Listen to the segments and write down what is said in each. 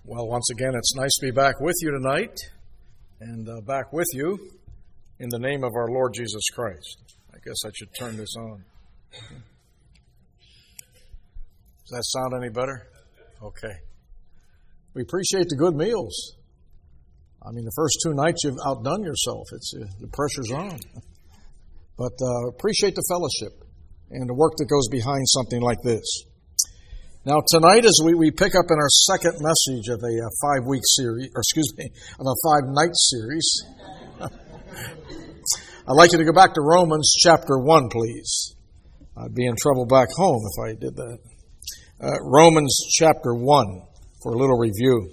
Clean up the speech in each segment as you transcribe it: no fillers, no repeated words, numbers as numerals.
Well, once again, it's nice to be back with you tonight, and back with you in the name of our Lord Jesus Christ. I guess I should turn this on. Does that sound any better? Okay. We appreciate the good meals. I mean, the first two nights you've outdone yourself. The pressure's on. But appreciate the fellowship and the work that goes behind something like this. Now, tonight, as we pick up in our second message of a 5-week series, of a 5-night series, I'd like you to go back to Romans chapter 1, please. I'd be in trouble back home if I did that. Romans chapter 1 for a little review.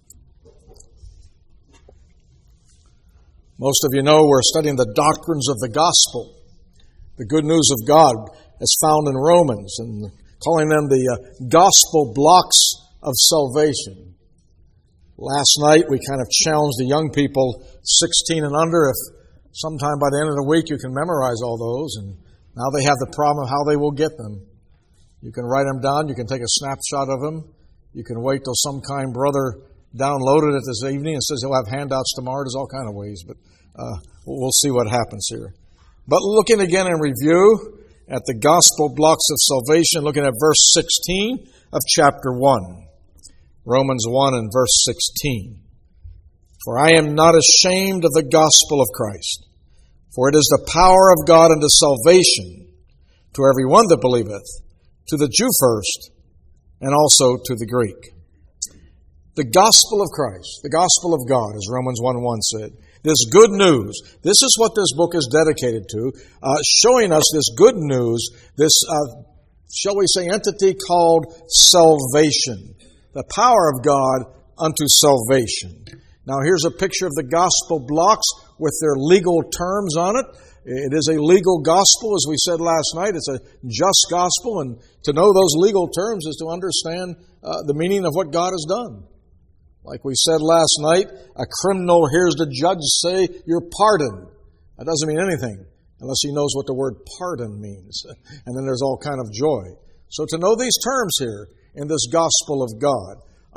Most of you know we're studying the doctrines of the gospel, the good news of God as found in Romans, and calling them the gospel blocks of salvation. Last night we kind of challenged the young people 16 and under if sometime by the end of the week you can memorize all those, and now they have the problem of how they will get them. You can write them down, you can take a snapshot of them, you can wait till some kind brother downloaded it this evening and says he'll have handouts tomorrow. There's all kind of ways, but we'll see what happens here. But looking again in review at the gospel blocks of salvation, looking at verse 16 of chapter 1. Romans 1 and verse 16. For I am not ashamed of the gospel of Christ, for it is the power of God unto salvation to every one that believeth, to the Jew first, and also to the Greek. The gospel of Christ, the gospel of God, as Romans 1:1 said. This good news, this is what this book is dedicated to, showing us this good news, this, shall we say, entity called salvation. The power of God unto salvation. Now here's a picture of the gospel blocks with their legal terms on it. It is a legal gospel, as we said last night. It's a just gospel, and to know those legal terms is to understand the meaning of what God has done. Like we said last night, a criminal hears the judge say, "You're pardoned." That doesn't mean anything unless he knows what the word pardon means. And then there's all kind of joy. So to know these terms here in this gospel of God,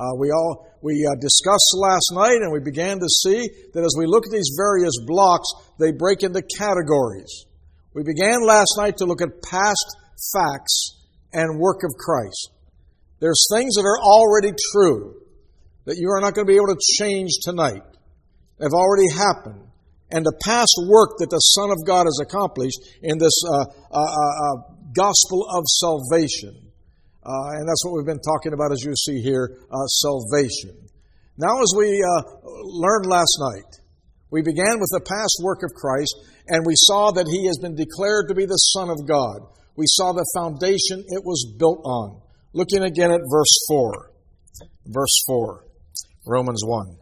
we discussed last night, and we began to see that as we look at these various blocks, they break into categories. We began last night to look at past facts and work of Christ. There's things that are already true that you are not going to be able to change tonight. They've already happened. And the past work that the Son of God has accomplished in this gospel of salvation. And that's what we've been talking about, as you see here, salvation. Now, as we learned last night, we began with the past work of Christ, and we saw that He has been declared to be the Son of God. We saw the foundation it was built on. Looking again at verse 4. Verse 4. Romans 1.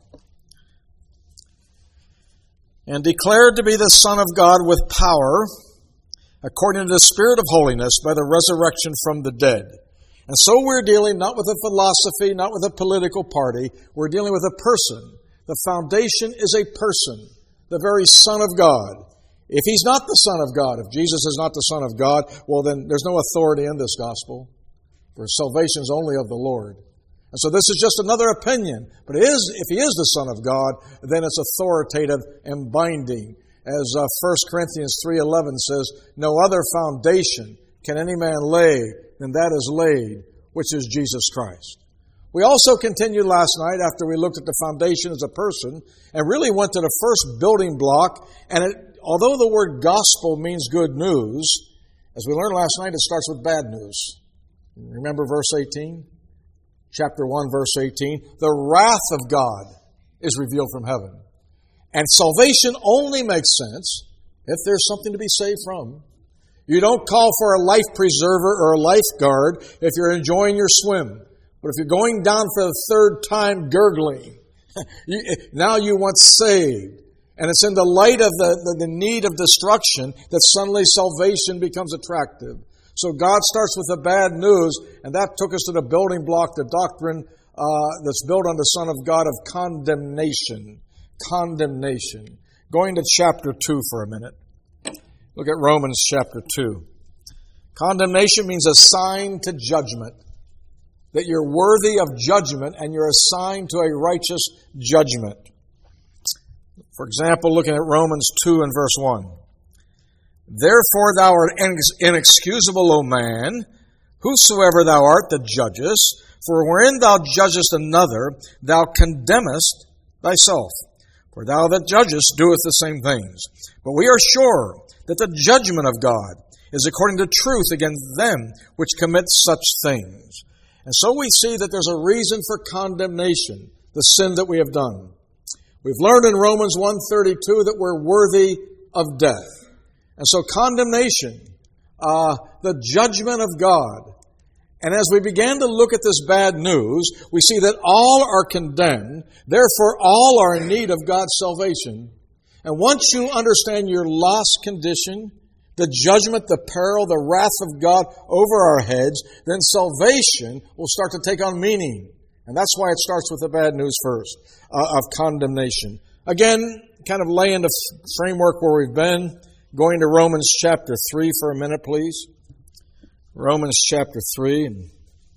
And declared to be the Son of God with power, according to the Spirit of holiness, by the resurrection from the dead. And so we're dealing not with a philosophy, not with a political party. We're dealing with a person. The foundation is a person, the very Son of God. If He's not the Son of God, if Jesus is not the Son of God, well then there's no authority in this gospel. For salvation is only of the Lord. And so this is just another opinion. But if He is the Son of God, then it's authoritative and binding. As 1 Corinthians 3:11 says, no other foundation can any man lay than that is laid, which is Jesus Christ. We also continued last night after we looked at the foundation as a person and really went to the first building block. And although the word gospel means good news, as we learned last night, it starts with bad news. Remember verse 18? Chapter 1, verse 18. The wrath of God is revealed from heaven. And salvation only makes sense if there's something to be saved from. You don't call for a life preserver or a lifeguard if you're enjoying your swim. But if you're going down for the third time gurgling, now you want saved. And it's in the light of the need of destruction that suddenly salvation becomes attractive. So God starts with the bad news, and that took us to the building block, the doctrine that's built on the Son of God of condemnation. Condemnation. Going to chapter 2 for a minute. Look at Romans chapter 2. Condemnation means assigned to judgment. that you're worthy of judgment and you're assigned to a righteous judgment. For example, looking at Romans 2 and verse 1. Therefore thou art inexcusable, O man, whosoever thou art that judgest, for wherein thou judgest another, thou condemnest thyself. For thou that judgest doeth the same things. But we are sure that the judgment of God is according to truth against them which commit such things. And so we see that there's a reason for condemnation, the sin that we have done. We've learned in Romans 1:32 that we're worthy of death. And so condemnation, the judgment of God. And as we began to look at this bad news, we see that all are condemned, therefore all are in need of God's salvation. And once you understand your lost condition, the judgment, the peril, the wrath of God over our heads, then salvation will start to take on meaning. And that's why it starts with the bad news first, of condemnation. Again, kind of laying the framework where we've been, going to Romans chapter 3 for a minute, please. Romans chapter 3, and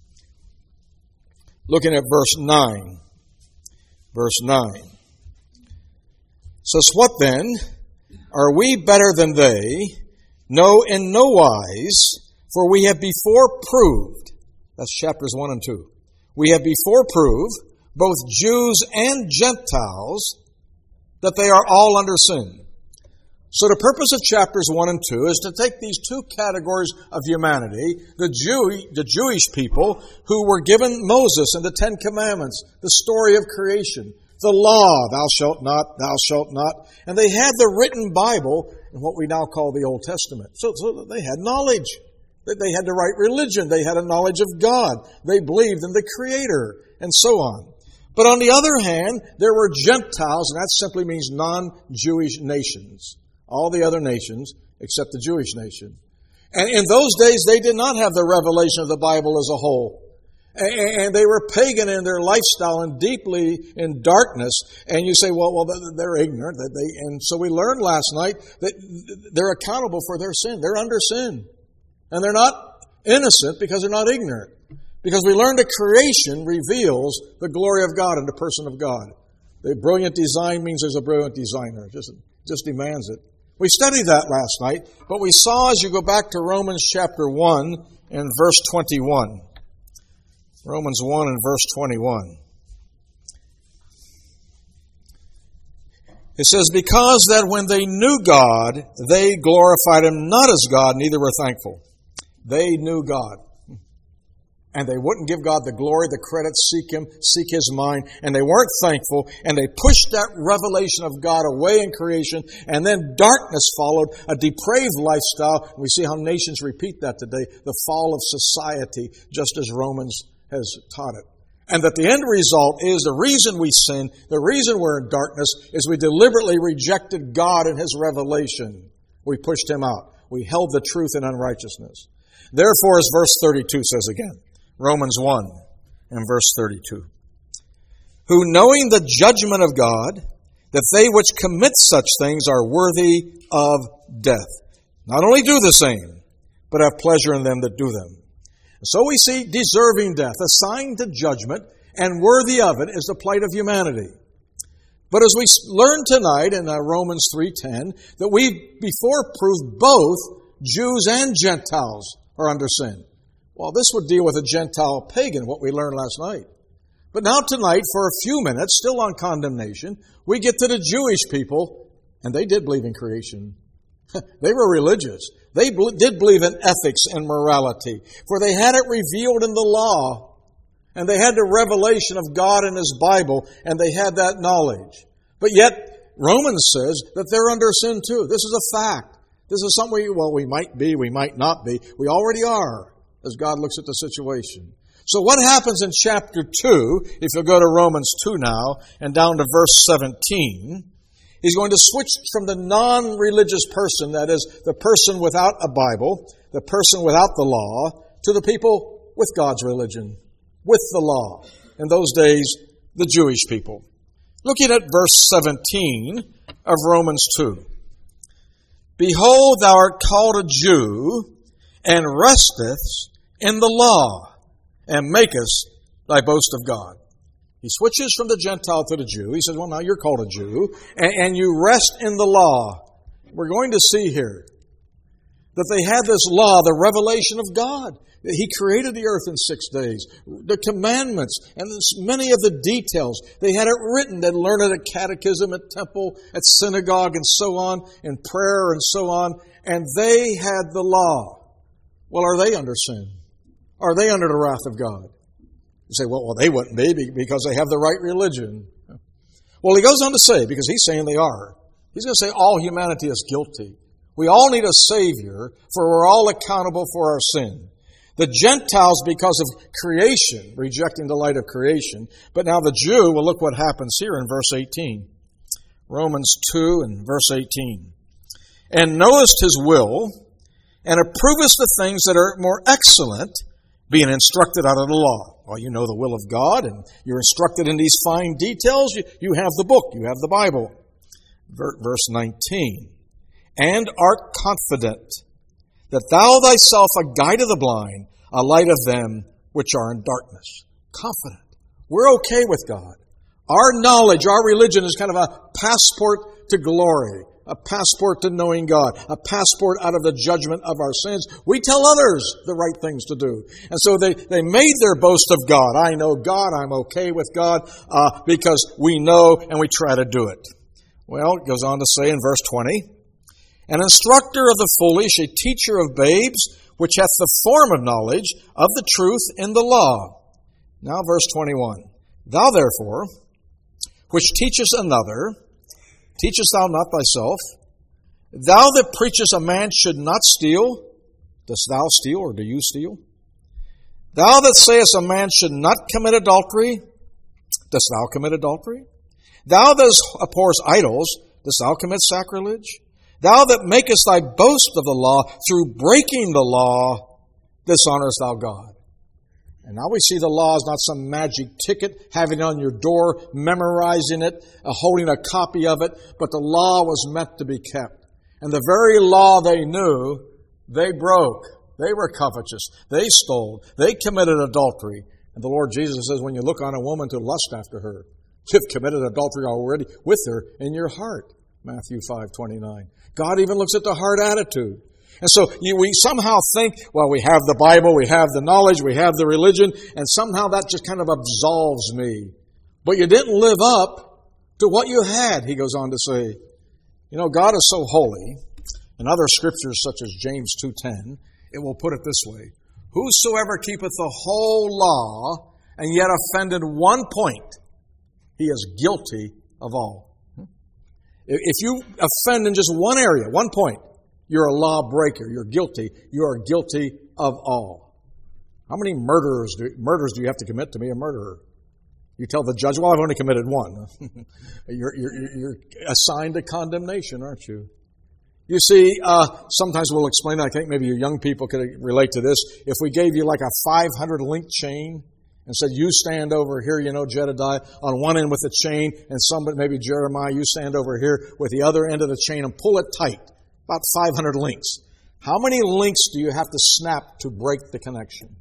looking at verse 9. Verse 9 says, What then? Are we better than they? No, in no wise, for we have before proved, that's chapters 1 and 2, we have before proved, both Jews and Gentiles, that they are all under sin. So the purpose of chapters 1 and 2 is to take these two categories of humanity, the Jewish people who were given Moses and the Ten Commandments, the story of creation, the law, thou shalt not, and they had the written Bible in what we now call the Old Testament. So they had knowledge. They had the right religion. They had a knowledge of God. They believed in the Creator, and so on. But on the other hand, there were Gentiles, and that simply means non-Jewish nations. All the other nations except the Jewish nation. And in those days, they did not have the revelation of the Bible as a whole. And they were pagan in their lifestyle and deeply in darkness. And you say, well, they're ignorant. And so we learned last night that they're accountable for their sin. They're under sin. And they're not innocent because they're not ignorant. Because we learned that creation reveals the glory of God in the person of God. The brilliant design means there's a brilliant designer. Just demands it. We studied that last night, but we saw as you go back to Romans chapter 1 and verse 21. Romans 1 and verse 21. It says, Because that when they knew God, they glorified Him not as God, neither were thankful. They knew God. And they wouldn't give God the glory, the credit, seek Him, seek His mind, and they weren't thankful, and they pushed that revelation of God away in creation, and then darkness followed, a depraved lifestyle. We see how nations repeat that today, the fall of society, just as Romans has taught it. And that the end result is the reason we sin, the reason we're in darkness, is we deliberately rejected God and His revelation. We pushed Him out. We held the truth in unrighteousness. Therefore, as verse 32 says again, Romans 1 and verse 32. Who knowing the judgment of God, that they which commit such things are worthy of death, not only do the same, but have pleasure in them that do them. So we see deserving death, assigned to judgment, and worthy of it is the plight of humanity. But as we learned tonight in Romans 3:10, that we before proved both Jews and Gentiles are under sin. Well, this would deal with a Gentile pagan, what we learned last night. But now tonight, for a few minutes, still on condemnation, we get to the Jewish people, and they did believe in creation. They were religious. They did believe in ethics and morality, for they had it revealed in the law, and they had the revelation of God in His Bible, and they had that knowledge. But yet, Romans says that they're under sin too. This is a fact. This is something we might be, we might not be. We already are, as God looks at the situation. So what happens in chapter 2, if you'll go to Romans 2 now, and down to verse 17, he's going to switch from the non-religious person, that is, the person without a Bible, the person without the law, to the people with God's religion, with the law. In those days, the Jewish people. Looking at verse 17 of Romans 2. Behold, thou art called a Jew, and restest in the law, and makest thy boast of God. He switches from the Gentile to the Jew. He says, well, now you're called a Jew, and you rest in the law. We're going to see here that they had this law, the revelation of God. He created the earth in 6 days. The commandments and many of the details. They had it written. They'd learn it at catechism, at temple, at synagogue, and so on, in prayer and so on. And they had the law. Well, are they under sin? Are they under the wrath of God? You say, well, they wouldn't be because they have the right religion. Well, he goes on to say, because he's saying they are. He's going to say all humanity is guilty. We all need a Savior, for we're all accountable for our sin. The Gentiles, because of creation, rejecting the light of creation. But now the Jew, well, look what happens here in verse 18. Romans 2 and verse 18. And knowest his will, and approvest the things that are more excellent, being instructed out of the law. Well, you know the will of God, and you're instructed in these fine details. You have the book, you have the Bible. Verse 19. And art confident that thou thyself a guide of the blind, a light of them which are in darkness. Confident. We're okay with God. Our knowledge, our religion is kind of a passport to glory, a passport to knowing God, a passport out of the judgment of our sins. We tell others the right things to do. And so they made their boast of God. I know God, I'm okay with God, because we know and we try to do it. Well, it goes on to say in verse 20, an instructor of the foolish, a teacher of babes, which hath the form of knowledge of the truth in the law. Now verse 21. Thou therefore, which teachest another, teachest thou not thyself? Thou that preachest a man should not steal, dost thou steal, or do you steal? Thou that sayest a man should not commit adultery, dost thou commit adultery? Thou that abhorrest idols, dost thou commit sacrilege? Thou that makest thy boast of the law, through breaking the law, dishonorest thou God. And now we see the law is not some magic ticket, having it on your door, memorizing it, holding a copy of it, but the law was meant to be kept. And the very law they knew, they broke. They were covetous. They stole. They committed adultery. And the Lord Jesus says, when you look on a woman to lust after her, you've committed adultery already with her in your heart. Matthew 5:29. God even looks at the heart attitude. And so we somehow think, well, we have the Bible, we have the knowledge, we have the religion, and somehow that just kind of absolves me. But you didn't live up to what you had, he goes on to say. You know, God is so holy. In other scriptures such as James 2:10, it will put it this way. Whosoever keepeth the whole law and yet offended one point, he is guilty of all. If you offend in just one area, one point, you're a lawbreaker. You're guilty. You are guilty of all. How many murders do you have to commit to be a murderer? You tell the judge, well, I've only committed one. You're assigned to condemnation, aren't you? You see, sometimes we'll explain, I think maybe you young people could relate to this. If we gave you like a 500-link chain and said, you stand over here, Jedediah, on one end with the chain, and somebody, maybe Jeremiah, you stand over here with the other end of the chain and pull it tight. About 500 links. How many links do you have to snap to break the connection?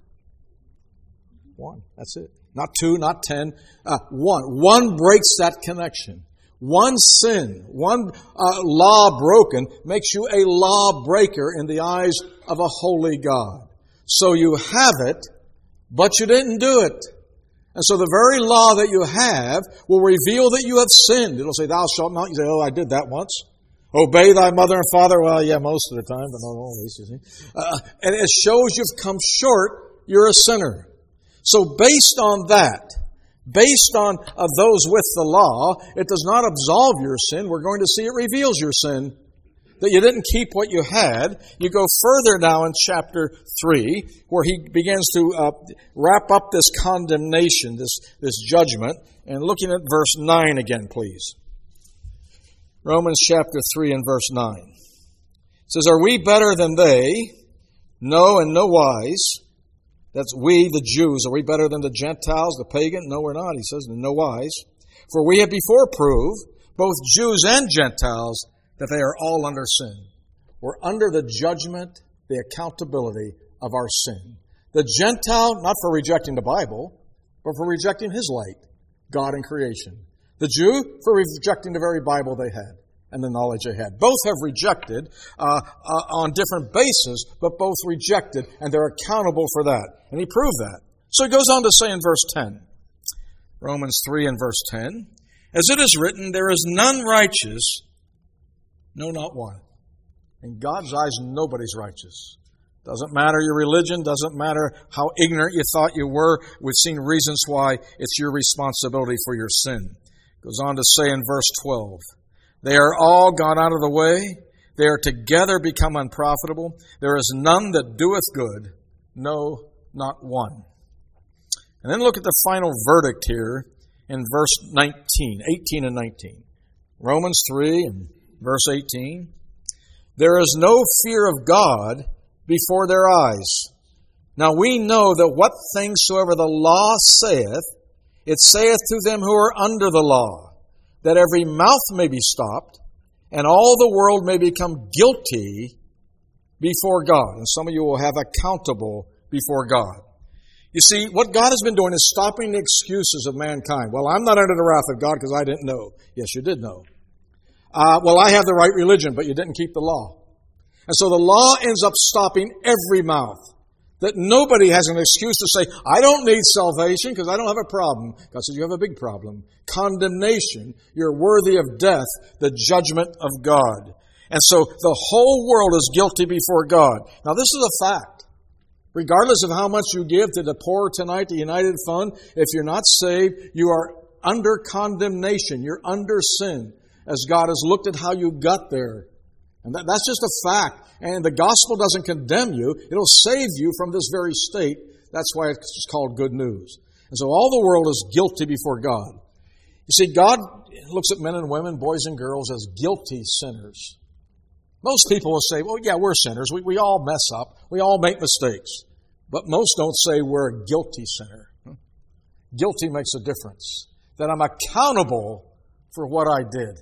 One. That's it. Not two, not 10. One. One breaks that connection. One sin, one law broken makes you a lawbreaker in the eyes of a holy God. So you have it, but you didn't do it. And so the very law that you have will reveal that you have sinned. It'll say, thou shalt not. You say, oh, I did that once. Obey thy mother and father. Well, yeah, most of the time, but not always, you see. And it shows you've come short, you're a sinner. So based on that, based on those with the law, it does not absolve your sin. We're going to see it reveals your sin. That you didn't keep what you had. You go further now in chapter 3, where he begins to wrap up this condemnation, this judgment. And looking at verse 9 again, please. Romans chapter 3 and verse 9. It says, are we better than they? No, in no wise. That's we, the Jews. Are we better than the Gentiles, the pagan? No, we're not, he says, in no wise. For we have before proved, both Jews and Gentiles, that they are all under sin. We're under the judgment, the accountability of our sin. The Gentile, not for rejecting the Bible, but for rejecting His light, God and creation. The Jew, for rejecting the very Bible they had and the knowledge they had. Both have rejected on different bases, but both rejected, and they're accountable for that. And he proved that. So he goes on to say in verse 10, Romans 3 and verse 10, as it is written, there is none righteous, no, not one. In God's eyes, nobody's righteous. Doesn't matter your religion, doesn't matter how ignorant you thought you were. We've seen reasons why it's your responsibility for your sin. Goes on to say in verse 12, they are all gone out of the way. They are together become unprofitable. There is none that doeth good, no, not one. And then look at the final verdict here in verse 18 and 19. Romans 3 and verse 18. There is no fear of God before their eyes. Now we know that what things soever the law saith, it saith to them who are under the law, that every mouth may be stopped, and all the world may become guilty before God. And some of you will have accountable before God. You see, what God has been doing is stopping the excuses of mankind. Well, I'm not under the wrath of God because I didn't know. Yes, you did know. Well, I have the right religion, but you didn't keep the law. And so the law ends up stopping every mouth. That nobody has an excuse to say, I don't need salvation because I don't have a problem. God says, you have a big problem. Condemnation. You're worthy of death, the judgment of God. And so the whole world is guilty before God. Now this is a fact. Regardless of how much you give to the poor tonight, the United Fund, if you're not saved, you are under condemnation. You're under sin as God has looked at how you got there. And that's just a fact. And the gospel doesn't condemn you. It'll save you from this very state. That's why it's called good news. And so all the world is guilty before God. You see, God looks at men and women, boys and girls, as guilty sinners. Most people will say, well, yeah, we're sinners. We all mess up. We all make mistakes. But most don't say we're a guilty sinner. Guilty makes a difference. That I'm accountable for what I did.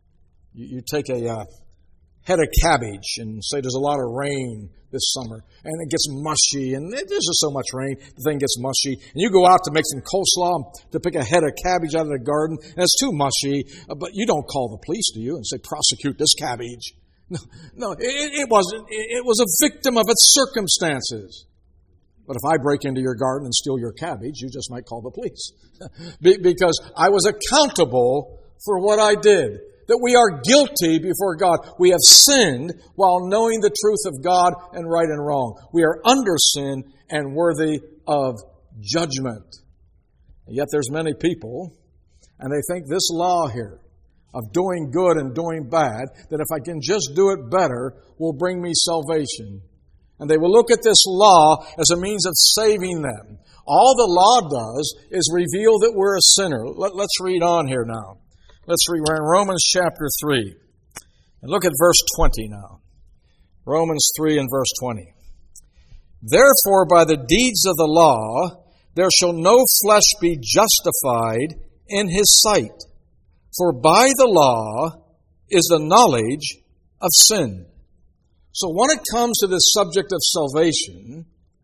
You take a head of cabbage and say there's a lot of rain this summer and it gets mushy and there's just so much rain, the thing gets mushy. And you go out to make some coleslaw to pick a head of cabbage out of the garden and it's too mushy, but you don't call the police, do you, and say, prosecute this cabbage. No, it wasn't. It was a victim of its circumstances. But if I break into your garden and steal your cabbage, you just might call the police. Because I was accountable for what I did. That we are guilty before God. We have sinned while knowing the truth of God and right and wrong. We are under sin and worthy of judgment. And yet there's many people, and they think this law here of doing good and doing bad, that if I can just do it better, will bring me salvation. And they will look at this law as a means of saving them. All the law does is reveal that we're a sinner. Let's read on here now. We're in Romans chapter 3. And look at verse 20 now. Romans 3 and verse 20. Therefore, by the deeds of the law, there shall no flesh be justified in his sight. For by the law is the knowledge of sin. So when it comes to this subject of salvation,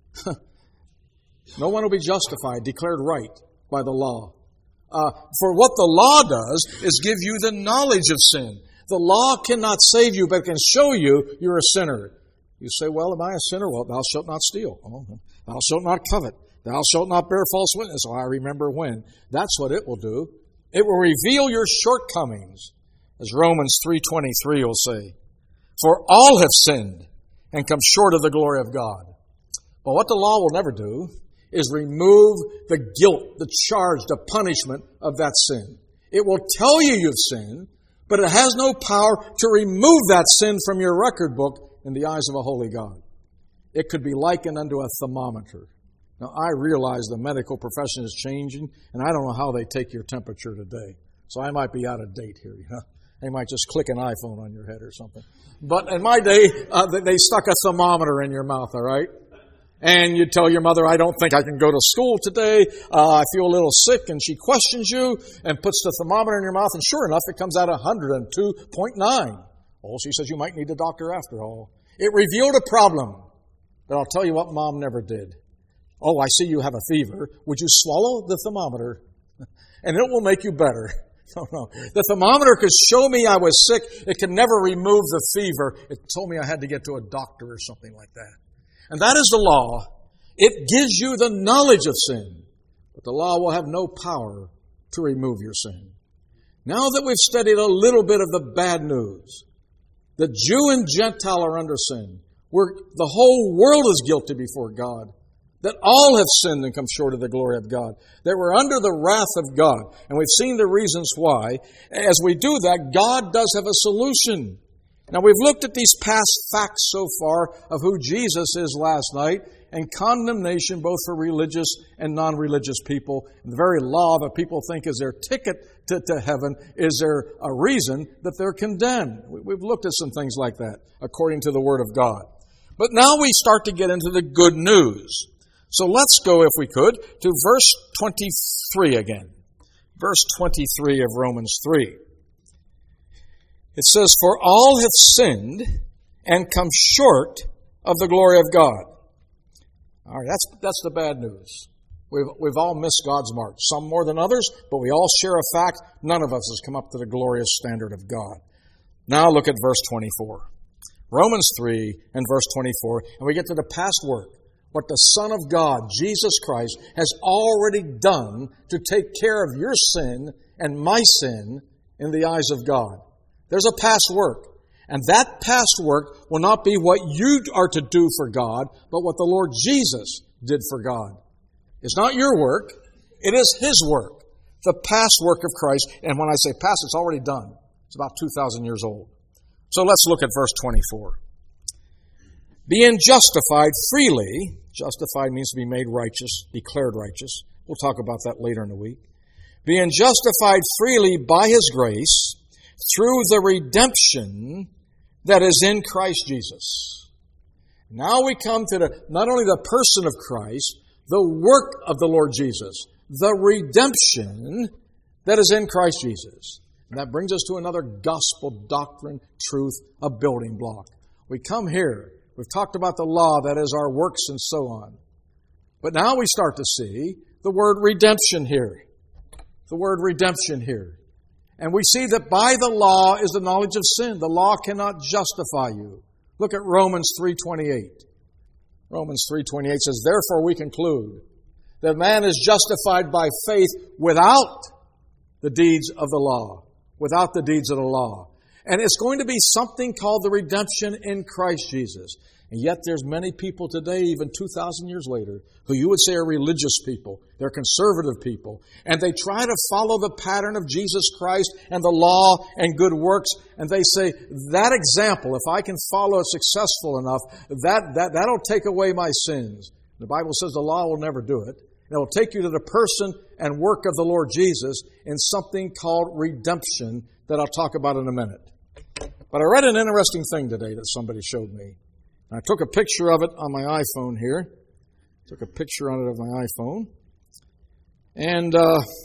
no one will be justified, declared right by the law. For what the law does is give you the knowledge of sin. The law cannot save you, but it can show you you're a sinner. You say, well, am I a sinner? Well, thou shalt not steal. Oh, thou shalt not covet. Thou shalt not bear false witness. Oh, I remember when. That's what it will do. It will reveal your shortcomings, as Romans 3:23 will say. For all have sinned and come short of the glory of God. But what the law will never do is remove the guilt, the charge, the punishment of that sin. It will tell you you've sinned, but it has no power to remove that sin from your record book in the eyes of a holy God. It could be likened unto a thermometer. Now, I realize the medical profession is changing, and I don't know how they take your temperature today. So I might be out of date here, you know. They might just click an iPhone on your head or something. But in my day, they stuck a thermometer in your mouth, all right? And you tell your mother, I don't think I can go to school today. I feel a little sick. And she questions you and puts the thermometer in your mouth. And sure enough, it comes out 102.9. Oh, she says you might need a doctor after all. It revealed a problem. But I'll tell you what Mom never did. Oh, I see you have a fever. Would you swallow the thermometer? And it will make you better. No. The thermometer could show me I was sick. It could never remove the fever. It told me I had to get to a doctor or something like that. And that is the law. It gives you the knowledge of sin. But the law will have no power to remove your sin. Now that we've studied a little bit of the bad news, the Jew and Gentile are under sin. The whole world is guilty before God. That all have sinned and come short of the glory of God. That we're under the wrath of God. And we've seen the reasons why. As we do that, God does have a solution. Now we've looked at these past facts so far of who Jesus is last night, and condemnation both for religious and non-religious people. And the very law that people think is their ticket to heaven is there a reason that they're condemned. We've looked at some things like that according to the Word of God. But now we start to get into the good news. So let's go, if we could, to verse 23 again. Verse 23 of Romans 3. It says, "For all have sinned and come short of the glory of God." All right, that's the bad news. We've all missed God's mark, some more than others, but we all share a fact. None of us has come up to the glorious standard of God. Now look at verse 24. Romans 3 and verse 24, and we get to the past work. What the Son of God, Jesus Christ, has already done to take care of your sin and my sin in the eyes of God. There's a past work. And that past work will not be what you are to do for God, but what the Lord Jesus did for God. It's not your work. It is His work. The past work of Christ. And when I say past, it's already done. It's about 2,000 years old. So let's look at verse 24. "Being justified freely," justified means to be made righteous, declared righteous. We'll talk about that later in the week. "Being justified freely by His grace, through the redemption that is in Christ Jesus." Now we come to not only the person of Christ, the work of the Lord Jesus, the redemption that is in Christ Jesus. And that brings us to another gospel doctrine, truth, a building block. We come here. We've talked about the law, that is our works and so on. But now we start to see the word redemption here. The word redemption here. And we see that by the law is the knowledge of sin. The law cannot justify you. Look at Romans 3:28. Romans 3:28 says, "Therefore we conclude that man is justified by faith without the deeds of the law." Without the deeds of the law. And it's going to be something called the redemption in Christ Jesus. And yet there's many people today, even 2,000 years later, who you would say are religious people. They're conservative people. And they try to follow the pattern of Jesus Christ and the law and good works. And they say, that example, if I can follow it successful enough, that'll take away my sins. The Bible says the law will never do it. It will take you to the person and work of the Lord Jesus in something called redemption that I'll talk about in a minute. But I read an interesting thing today that somebody showed me. I took a picture of it on my iPhone here. Took a picture on it of my iPhone. And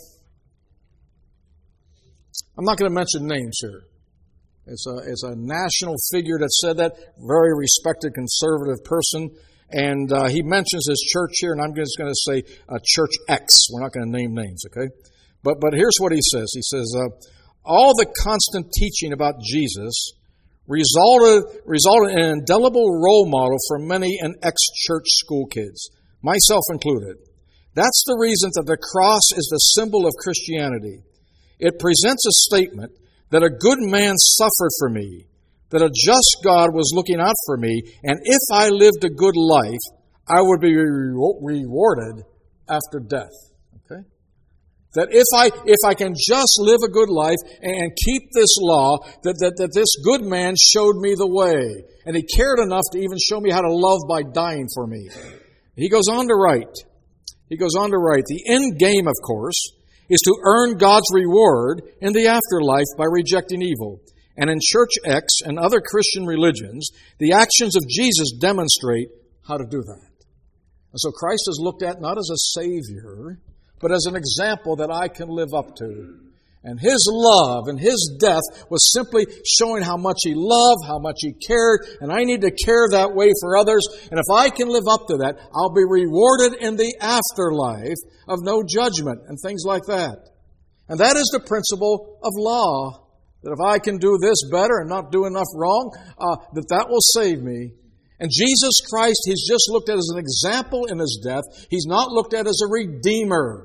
I'm not going to mention names here. It's a national figure that said that, very respected conservative person. And he mentions his church here, and I'm just going to say Church X. We're not going to name names, okay? But here's what he says. He says, all the constant teaching about Jesus resulted in an indelible role model for many an ex-church school kids, myself included. That's the reason that the cross is the symbol of Christianity. It presents a statement that a good man suffered for me, that a just God was looking out for me, and if I lived a good life, I would be rewarded after death. Okay? That if I can just live a good life and keep this law, that this good man showed me the way, and he cared enough to even show me how to love by dying for me. He goes on to write, the end game, of course, is to earn God's reward in the afterlife by rejecting evil. And in Church X and other Christian religions, the actions of Jesus demonstrate how to do that. And so Christ is looked at not as a Savior, but as an example that I can live up to. And His love and His death was simply showing how much He loved, how much He cared, and I need to care that way for others. And if I can live up to that, I'll be rewarded in the afterlife of no judgment and things like that. And that is the principle of law, that if I can do this better and not do enough wrong, that will save me. And Jesus Christ, He's just looked at as an example in His death. He's not looked at as a redeemer.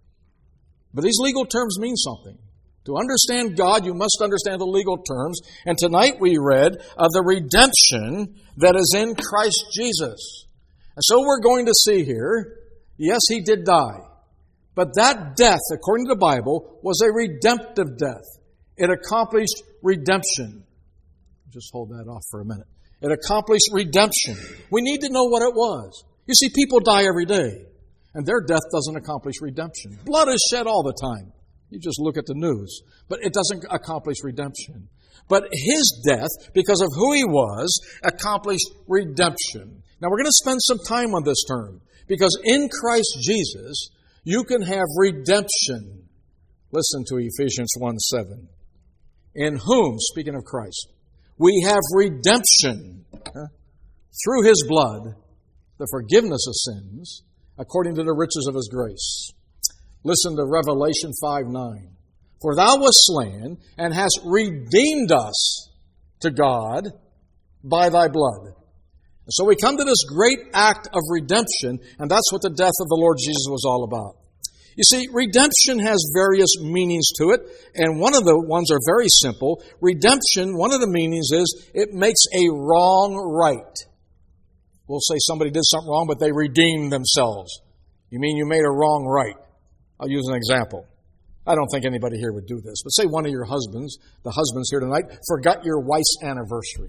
But these legal terms mean something. To understand God, you must understand the legal terms. And tonight we read of the redemption that is in Christ Jesus. And so we're going to see here, yes, He did die. But that death, according to the Bible, was a redemptive death. It accomplished redemption. Just hold that off for a minute. It accomplished redemption. We need to know what it was. You see, people die every day. And their death doesn't accomplish redemption. Blood is shed all the time. You just look at the news. But it doesn't accomplish redemption. But His death, because of who He was, accomplished redemption. Now we're going to spend some time on this term. Because in Christ Jesus, you can have redemption. Listen to Ephesians 1:7. In whom, speaking of Christ, we have redemption through His blood, the forgiveness of sins, according to the riches of His grace. Listen to Revelation 5:9. For Thou wast slain, and hast redeemed us to God by Thy blood. And so we come to this great act of redemption, and that's what the death of the Lord Jesus was all about. You see, redemption has various meanings to it, and one of the ones are very simple. Redemption, one of the meanings is it makes a wrong right. We'll say somebody did something wrong, but they redeemed themselves. You mean you made a wrong right? I'll use an example. I don't think anybody here would do this, but say one of your husbands, the husbands here tonight, forgot your wife's anniversary,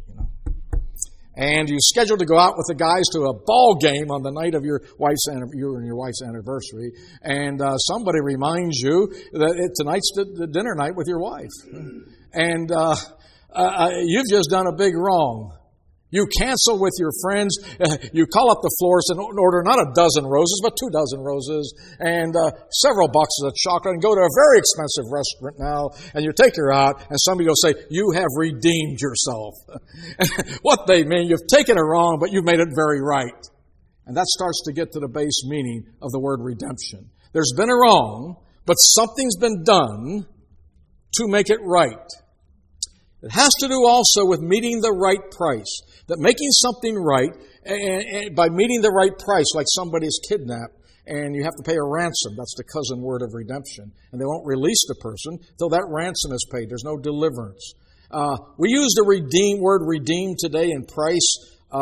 and you scheduled to go out with the guys to a ball game on the night of your and your wife's anniversary, and somebody reminds you that tonight's the dinner night with your wife, and you've just done a big wrong. You cancel with your friends. You call up the florist and order not a dozen roses, but 2 dozen roses and several boxes of chocolate and go to a very expensive restaurant now. And you take her out and somebody will say, you have redeemed yourself. What they mean, you've taken it wrong, but you've made it very right. And that starts to get to the base meaning of the word redemption. There's been a wrong, but something's been done to make it right. It has to do also with meeting the right price. That making something right, and by meeting the right price, like somebody's kidnapped, and you have to pay a ransom. That's the cousin word of redemption. And they won't release the person till that ransom is paid. There's no deliverance. We use the word redeem today in price.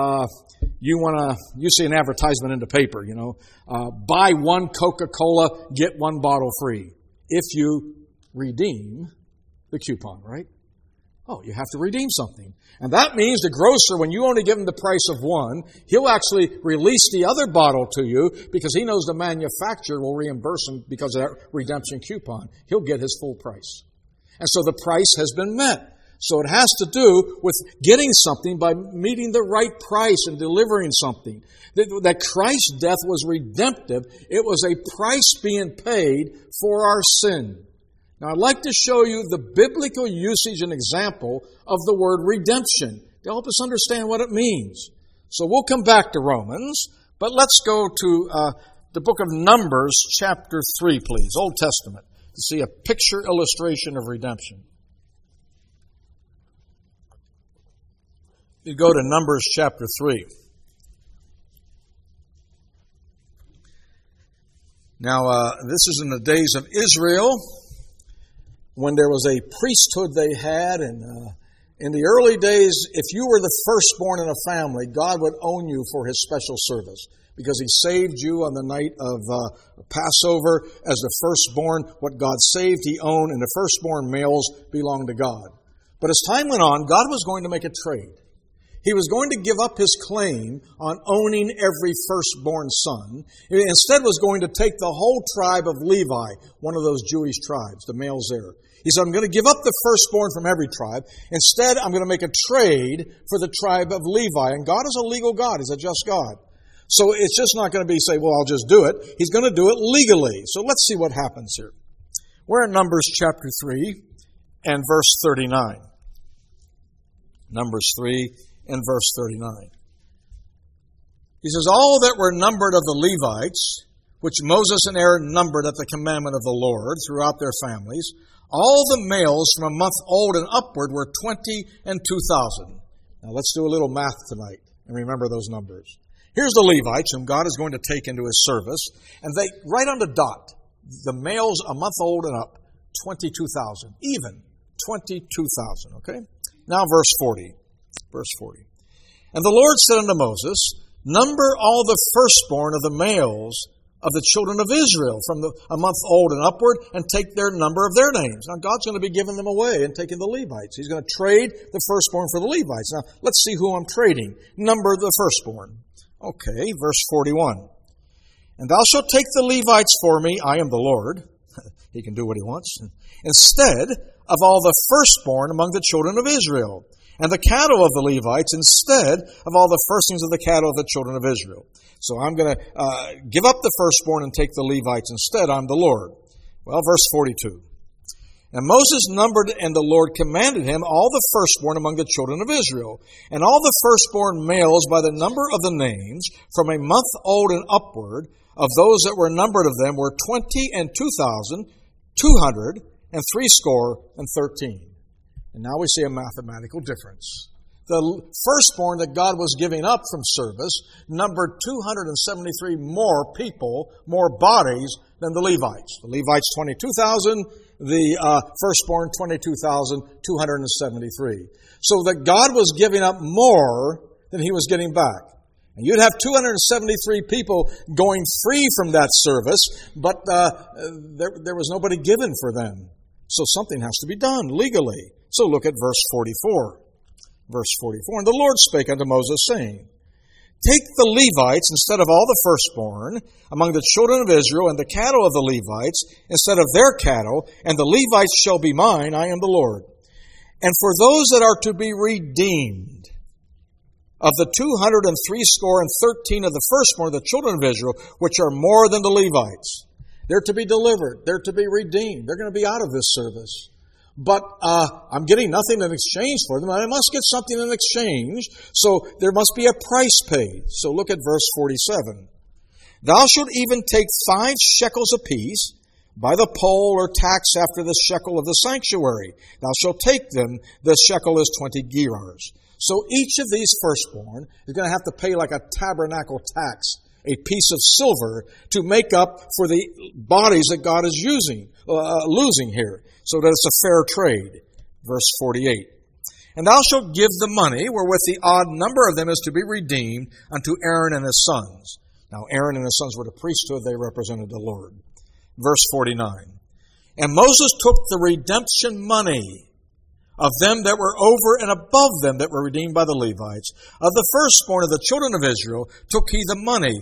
You see an advertisement in the paper, buy 1 Coca-Cola, get 1 bottle free. If you redeem the coupon, right? Oh, you have to redeem something. And that means the grocer, when you only give him the price of 1, he'll actually release the other bottle to you because he knows the manufacturer will reimburse him because of that redemption coupon. He'll get his full price. And so the price has been met. So it has to do with getting something by meeting the right price and delivering something. That Christ's death was redemptive. It was a price being paid for our sin. Now, I'd like to show you the biblical usage and example of the word redemption to help us understand what it means. So we'll come back to Romans, but let's go to the book of Numbers, chapter 3, please, Old Testament, to see a picture illustration of redemption. You go to Numbers, chapter 3. Now, this is in the days of Israel, when there was a priesthood they had, and in the early days, if you were the firstborn in a family, God would own you for His special service because He saved you on the night of Passover as the firstborn. What God saved, He owned, and the firstborn males belonged to God. But as time went on, God was going to make a trade. He was going to give up His claim on owning every firstborn son. He instead was going to take the whole tribe of Levi, one of those Jewish tribes, the males there. He said, I'm going to give up the firstborn from every tribe. Instead, I'm going to make a trade for the tribe of Levi. And God is a legal God. He's a just God. So it's just not going to be say, well, I'll just do it. He's going to do it legally. So let's see what happens here. We're in Numbers chapter 3 and verse 39. Numbers 3 and verse 39. He says, all that were numbered of the Levites, which Moses and Aaron numbered at the commandment of the Lord throughout their families, all the males from a month old and upward were 20 and 2,000. Now let's do a little math tonight and remember those numbers. Here's the Levites whom God is going to take into His service, and they, right on the dot, the males a month old and up, 22,000. Even 22,000, okay? Now verse 40. Verse 40. And the Lord said unto Moses, number all the firstborn of the males of the children of Israel from a month old and upward, and take their number of their names. Now God's going to be giving them away and taking the Levites. He's going to trade the firstborn for the Levites. Now let's see who I'm trading. Number the firstborn. Okay, verse 41. And thou shalt take the Levites for me, I am the Lord. He can do what he wants. Instead of all the firstborn among the children of Israel, and the cattle of the Levites instead of all the firstlings of the cattle of the children of Israel. So I'm going to give up the firstborn and take the Levites instead. I'm the Lord. Well, verse 42. And Moses numbered, and the Lord commanded him all the firstborn among the children of Israel, and all the firstborn males by the number of the names, from a month old and upward, of those that were numbered of them were 20 and 2,200 and 13. And now we see a mathematical difference. The firstborn that God was giving up from service numbered 273 more people, more bodies than the Levites. The Levites 22,000, the firstborn 22,273. So that God was giving up more than He was getting back. And you'd have 273 people going free from that service, but there was nobody given for them. So something has to be done legally. So look at verse 44. Verse 44. And the Lord spake unto Moses, saying, take the Levites instead of all the firstborn among the children of Israel, and the cattle of the Levites instead of their cattle, and the Levites shall be mine, I am the Lord. And for those that are to be redeemed, of the 213 of the firstborn of the children of Israel, which are more than the Levites, they're to be delivered, they're to be redeemed, they're going to be out of this service. But I'm getting nothing in exchange for them. I must get something in exchange, so there must be a price paid. So look at verse 47. Thou shalt even take 5 shekels apiece by the poll or tax after the shekel of the sanctuary. Thou shalt take them, the shekel is 20 gerahs. So each of these firstborn is going to have to pay like a tabernacle tax, a piece of silver, to make up for the bodies that God is losing here, so that it's a fair trade. Verse 48. And thou shalt give the money wherewith the odd number of them is to be redeemed unto Aaron and his sons. Now Aaron and his sons were the priesthood, they represented the Lord. Verse 49. And Moses took the redemption money of them that were over and above them that were redeemed by the Levites. Of the firstborn of the children of Israel took he the money,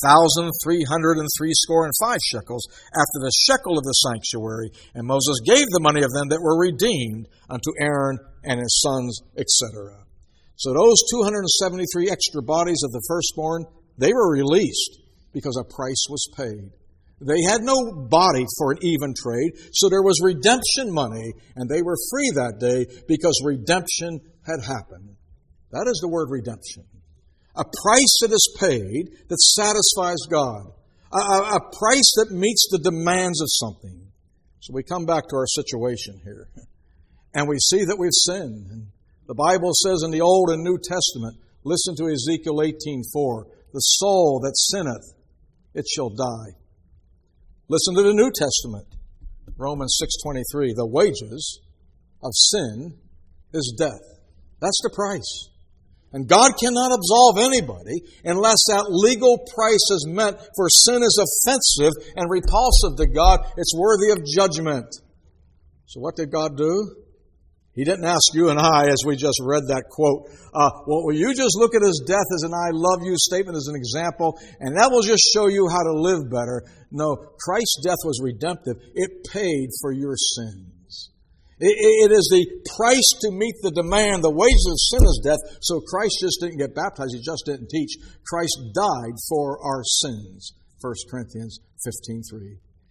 1,365 shekels, after the shekel of the sanctuary. And Moses gave the money of them that were redeemed unto Aaron and his sons, etc. So those 273 extra bodies of the firstborn, they were released because a price was paid. They had no body for an even trade, so there was redemption money, and they were free that day because redemption had happened. That is the word redemption. A price that is paid that satisfies God. A price that meets the demands of something. So we come back to our situation here, and we see that we've sinned. And the Bible says in the Old and New Testament, listen to Ezekiel 18:4, the soul that sinneth, it shall die. Listen to the New Testament, Romans 6:23. The wages of sin is death. That's the price. And God cannot absolve anybody unless that legal price is met, for sin is offensive and repulsive to God. It's worthy of judgment. So what did God do? He didn't ask you and I, as we just read that quote, well, will you just look at His death as an I love you statement as an example, and that will just show you how to live better. No, Christ's death was redemptive. It paid for your sins. It is the price to meet the demand. The wages of sin is death. So Christ just didn't get baptized. He just didn't teach. Christ died for our sins. 1 Corinthians 15:3.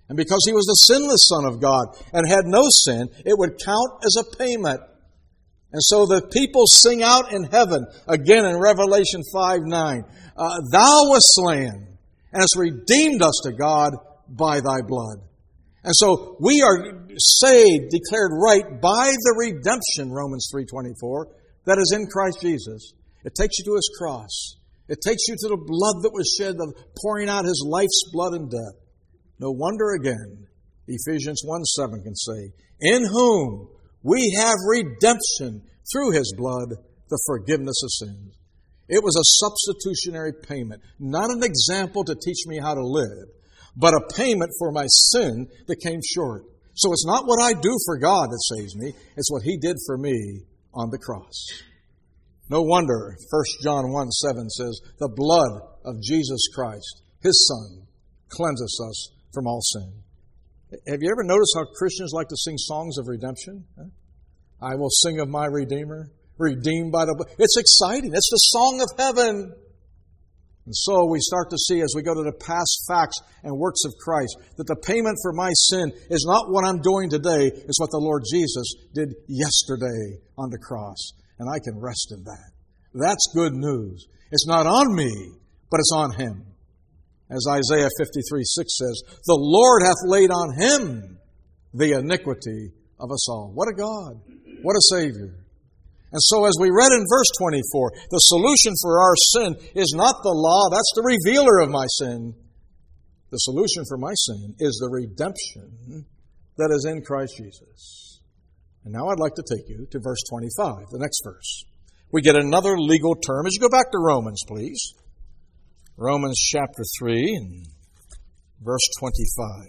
And because He was the sinless Son of God and had no sin, it would count as a payment. And so the people sing out in heaven, again in Revelation 5:9, Thou wast slain, and hast redeemed us to God by Thy blood. And so we are saved, declared right by the redemption, Romans 3:24, that is in Christ Jesus. It takes you to His cross. It takes you to the blood that was shed, of pouring out His life's blood and death. No wonder again, Ephesians 1:7 can say, in whom we have redemption through His blood, the forgiveness of sins. It was a substitutionary payment, not an example to teach me how to live, but a payment for my sin that came short. So it's not what I do for God that saves me, it's what He did for me on the cross. No wonder 1 John 1:7 says, the blood of Jesus Christ, His Son, cleanses us from all sin. Have you ever noticed how Christians like to sing songs of redemption? I will sing of my Redeemer, redeemed by the blood. It's exciting. It's the song of heaven. And so we start to see as we go to the past facts and works of Christ that the payment for my sin is not what I'm doing today, it's what the Lord Jesus did yesterday on the cross. And I can rest in that. That's good news. It's not on me, but it's on Him. As Isaiah 53:6 says, the Lord hath laid on Him the iniquity of us all. What a God. What a Savior. And so as we read in verse 24, the solution for our sin is not the law. That's the revealer of my sin. The solution for my sin is the redemption that is in Christ Jesus. And now I'd like to take you to verse 25, the next verse. We get another legal term. As you go back to Romans, please. Romans chapter 3 and verse 25.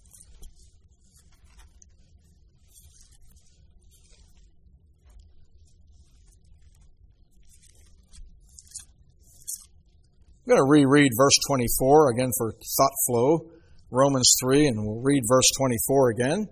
I'm going to reread verse 24 again for thought flow. Romans 3, and we'll read verse 24 again.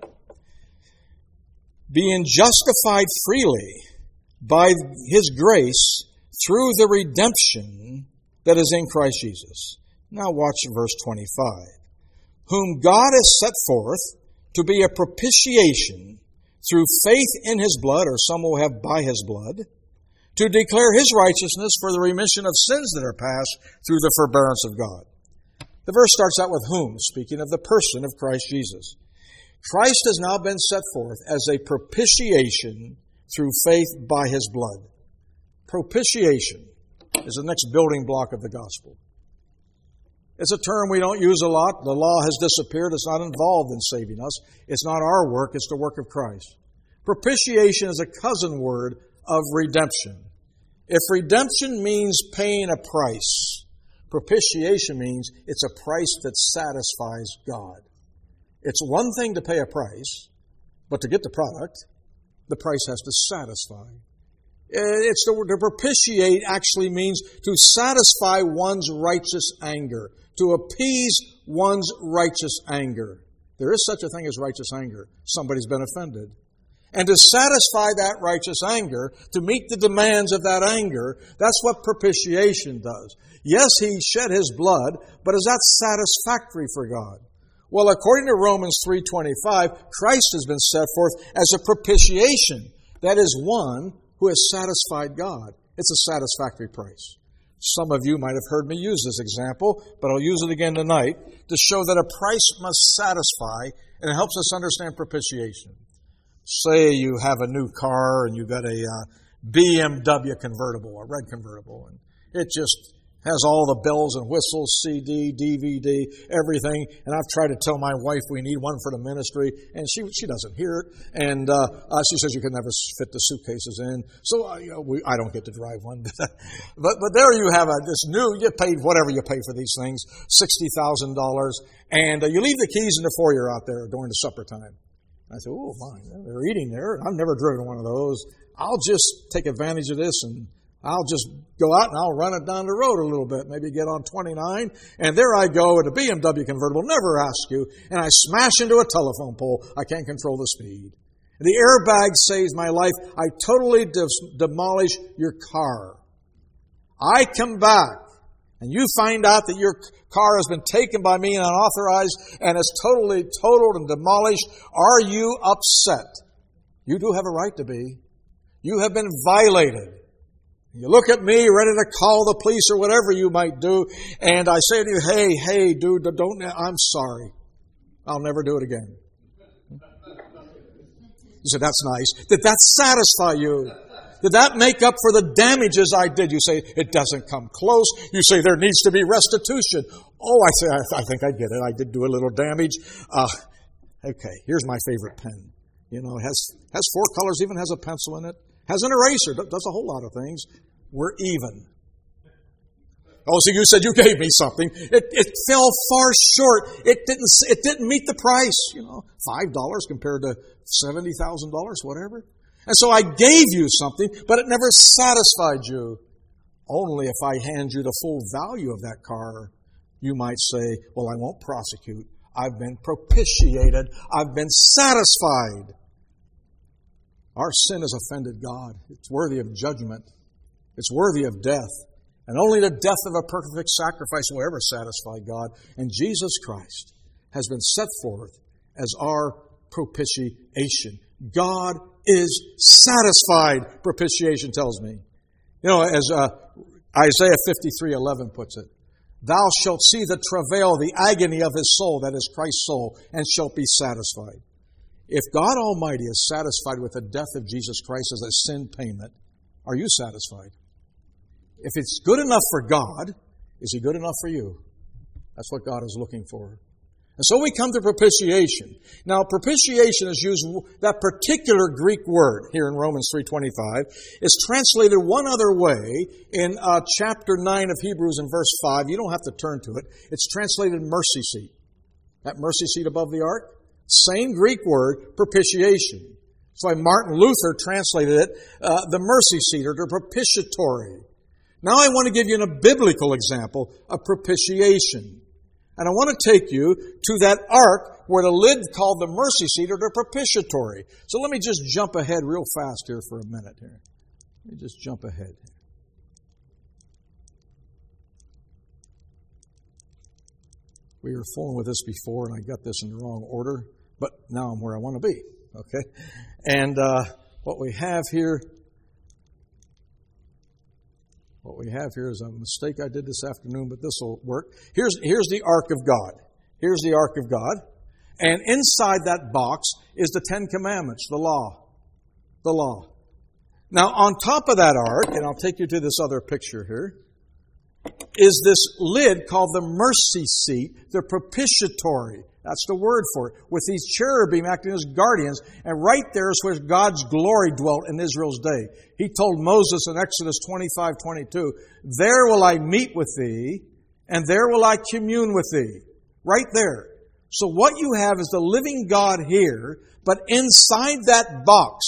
Being justified freely by His grace through the redemption that is in Christ Jesus. Now watch verse 25. Whom God has set forth to be a propitiation through faith in His blood, or some will have by His blood, to declare His righteousness for the remission of sins that are past through the forbearance of God. The verse starts out with whom, speaking of the person of Christ Jesus. Christ has now been set forth as a propitiation through faith by His blood. Propitiation is the next building block of the gospel. It's a term we don't use a lot. The law has disappeared. It's not involved in saving us. It's not our work. It's the work of Christ. Propitiation is a cousin word of redemption. If redemption means paying a price, propitiation means it's a price that satisfies God. It's one thing to pay a price, but to get the product, the price has to satisfy. To propitiate actually means to satisfy one's righteous anger, to appease one's righteous anger. There is such a thing as righteous anger. Somebody's been offended. And to satisfy that righteous anger, to meet the demands of that anger, that's what propitiation does. Yes, He shed His blood, but is that satisfactory for God? Well, according to Romans 3:25, Christ has been set forth as a propitiation. That is one who has satisfied God. It's a satisfactory price. Some of you might have heard me use this example, but I'll use it again tonight to show that a price must satisfy, and it helps us understand propitiation. Say you have a new car and you've got a BMW convertible, a red convertible, and it just has all the bells and whistles, CD, DVD, everything. And I've tried to tell my wife we need one for the ministry, and she doesn't hear it. And she says you can never fit the suitcases in. So I don't get to drive one. but there you have this new, you paid whatever you pay for these things, $60,000, and you leave the keys in the foyer out there during the supper time. I said, oh, my, they're eating there. I've never driven one of those. I'll just take advantage of this and I'll just go out and I'll run it down the road a little bit, maybe get on 29, and there I go in a BMW convertible, never ask you, and I smash into a telephone pole. I can't control the speed. The airbag saves my life. I totally demolish your car. I come back, and you find out that your car has been taken by me and unauthorized and is totally totaled and demolished, are you upset? You do have a right to be. You have been violated. You look at me ready to call the police or whatever you might do, and I say to you, hey, dude, don't, I'm sorry. I'll never do it again. You say, that's nice. Did that satisfy you? Did that make up for the damages I did? You say, it doesn't come close. You say, there needs to be restitution. Oh, I say, I think I get it. I did do a little damage. Okay, here's my favorite pen. You know, it has 4 colors, even has a pencil in it. Has an eraser, does a whole lot of things. We're even. Oh, so you said you gave me something. It fell far short. It didn't meet the price. You know, $5 compared to $70,000, whatever. And so I gave you something, but it never satisfied you. Only if I hand you the full value of that car, you might say, well, I won't prosecute. I've been propitiated. I've been satisfied. Our sin has offended God. It's worthy of judgment. It's worthy of death. And only the death of a perfect sacrifice will ever satisfy God. And Jesus Christ has been set forth as our propitiation. God is satisfied, propitiation tells me. You know, as Isaiah 53:11 puts it, thou shalt see the travail, the agony of his soul, that is Christ's soul, and shalt be satisfied. If God Almighty is satisfied with the death of Jesus Christ as a sin payment, are you satisfied? If it's good enough for God, is He good enough for you? That's what God is looking for. And so we come to propitiation. Now, propitiation is used, that particular Greek word here in Romans 3:25 is translated one other way in chapter 9 of Hebrews in verse 5. You don't have to turn to it. It's translated mercy seat. That mercy seat above the ark, same Greek word, propitiation. That's why Martin Luther translated it the mercy seat or the propitiatory. Now I want to give you a biblical example of propitiation. And I want to take you to that ark where the lid called the mercy seat or the propitiatory. So let me just jump ahead real fast here for a minute here. Let me just jump ahead. We were fooling with this before and I got this in the wrong order, but now I'm where I want to be. Okay? And what we have here is a mistake I did this afternoon, but this will work. Here's the Ark of God. Here's the Ark of God. And inside that box is the 10 Commandments, the law. The law. Now, on top of that Ark, and I'll take you to this other picture here, is this lid called the mercy seat, the propitiatory. That's the word for it. With these cherubim acting as guardians. And right there is where God's glory dwelt in Israel's day. He told Moses in Exodus 25:22, there will I meet with thee, and there will I commune with thee. Right there. So what you have is the living God here, but inside that box,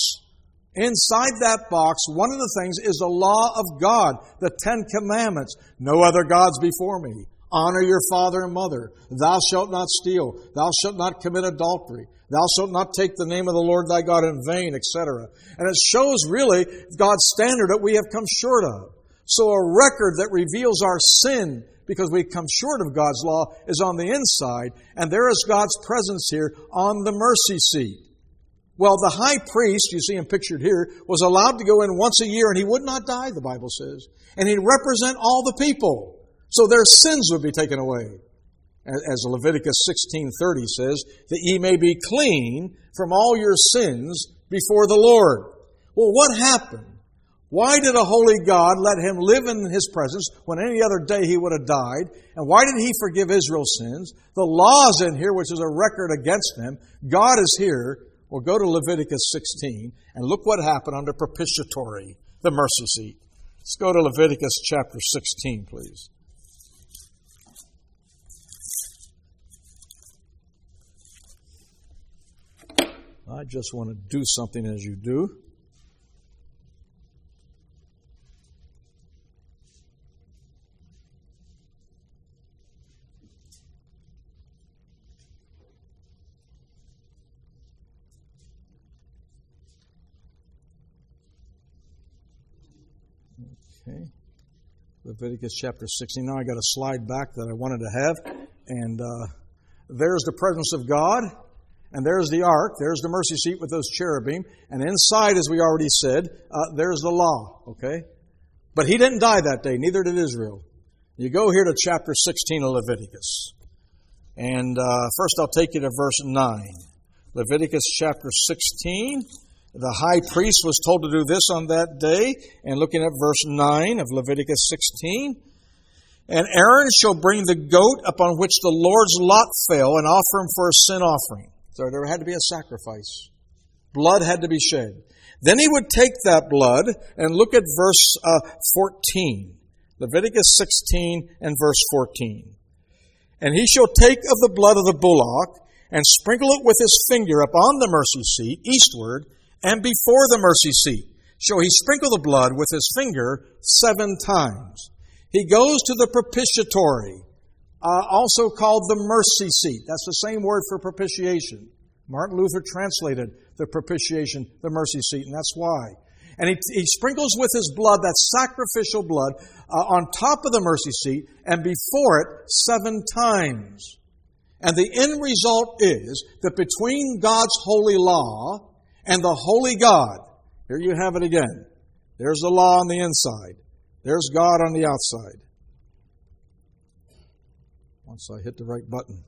one of the things is the law of God, the 10 Commandments. No other gods before me. Honor your father and mother. Thou shalt not steal. Thou shalt not commit adultery. Thou shalt not take the name of the Lord thy God in vain, etc. And it shows really God's standard that we have come short of. So a record that reveals our sin because we come short of God's law is on the inside, and there is God's presence here on the mercy seat. Well, the high priest, you see him pictured here, was allowed to go in once a year, and he would not die, the Bible says. And he'd represent all the people. So their sins would be taken away. As Leviticus 16:30 says, that ye may be clean from all your sins before the Lord. Well, what happened? Why did a holy God let him live in His presence when any other day he would have died? And why did He forgive Israel's sins? The law's in here, which is a record against them. God is here. Well, go to Leviticus 16 and look what happened under propitiatory, the mercy seat. Let's go to Leviticus chapter 16, please. I just want to do something as you do. Okay. Leviticus chapter 16. Now I got a slide back that I wanted to have. And there's the presence of God. And there's the ark. There's the mercy seat with those cherubim. And inside, as we already said, there's the law. Okay? But he didn't die that day. Neither did Israel. You go here to chapter 16 of Leviticus. And first I'll take you to verse 9. Leviticus chapter 16. The high priest was told to do this on that day. And looking at verse 9 of Leviticus 16. And Aaron shall bring the goat upon which the Lord's lot fell and offer him for a sin offering. So there had to be a sacrifice. Blood had to be shed. Then he would take that blood and look at verse 14. Leviticus 16 and verse 14. And he shall take of the blood of the bullock and sprinkle it with his finger upon the mercy seat eastward, and before the mercy seat shall he sprinkle the blood with his finger 7 times. He goes to the propitiatory, also called the mercy seat. That's the same word for propitiation. Martin Luther translated the propitiation, the mercy seat, and that's why. And he sprinkles with his blood, that sacrificial blood, on top of the mercy seat and before it 7 times. And the end result is that between God's holy law and the holy God, here you have it again. There's the law on the inside. There's God on the outside. Once I hit the right button.